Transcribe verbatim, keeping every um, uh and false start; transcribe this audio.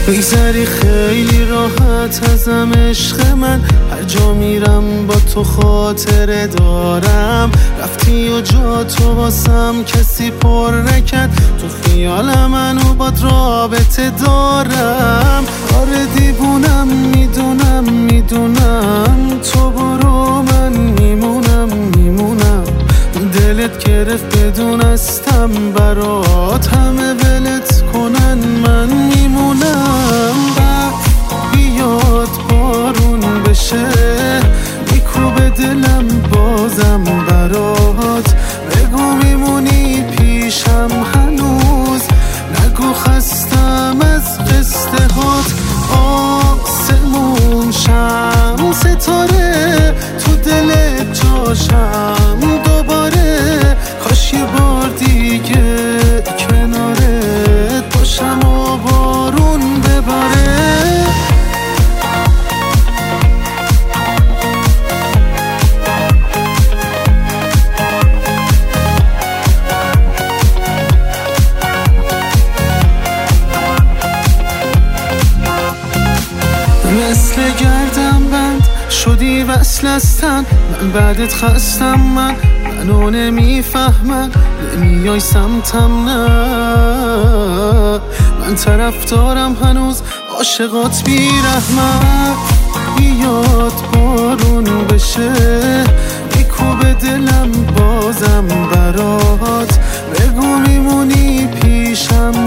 میگذری خیلی راحت ازم عشق من، هر جا میرم با تو خاطره دارم. رفتی و جا تو واسم کسی پر نکرد، تو خیال منو باد رابطه دارم. آره دیوونم میدونم میدونم، تو برو من میمونم میمونم. دلت گرفت بدونستم برات همه ولت کنن من میمونم. بعد بیاد بارون بشه میکوبه دلم بازم برات، بگو میمونی پیشم هنوز، نگو خستم از قصه هات. آسمون شم ستاره تو دلت جاشم دوباره، کاش یه بار دیگه کنارت باشم و بارون بباره. مثل گردم بند شدی وصل هستن، من بعدت خستم، من منو نمیفهمم، نمیای سمتم نه. من طرف دارم هنوز عاشقات بیرحمت، بیاد بارون بشه میکوبه دلم بازم برات، بگو میمونی پیشم